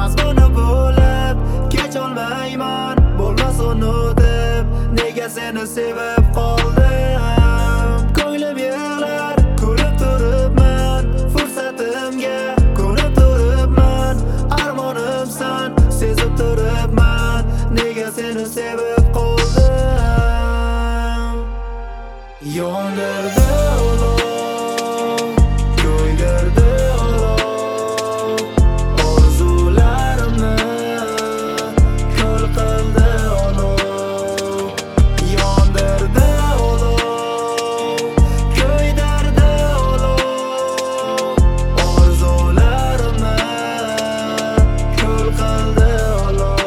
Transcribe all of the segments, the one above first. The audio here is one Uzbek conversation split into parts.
mazmuni bo'lib kecholmayman, bo'lmas unutib nega seni sevib qoldim. Ko'nglim yig'lar kulib turibman, fursatimga ko'nib turibman, armonimsan sezib turibman, nega seni sevib qoldim. Yondirdi olov, ko'ydirdi olov, orzularimni kul qildi olov. Yondirdi olov, ko'ydirdi olov, orzularimni kul qildi olov.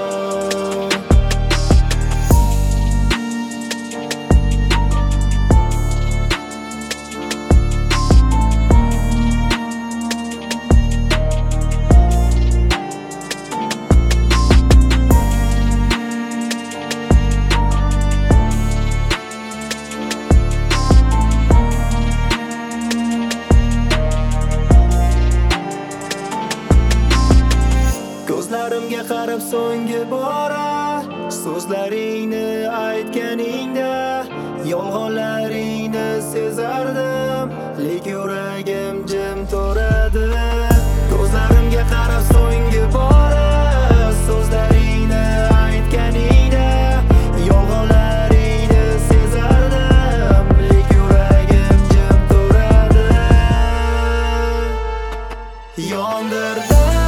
Ko'zlarimga qarab so'nggi bora so'zlaringni aytganingda yolg'onlaringni sezardim, lek yuragim jim turadi. Ko'zlarimga qarab so'nggi bora so'zlaringni aytganingda yolg'onlaringni sezardim, lek yuragim jim turadi. Yondirdi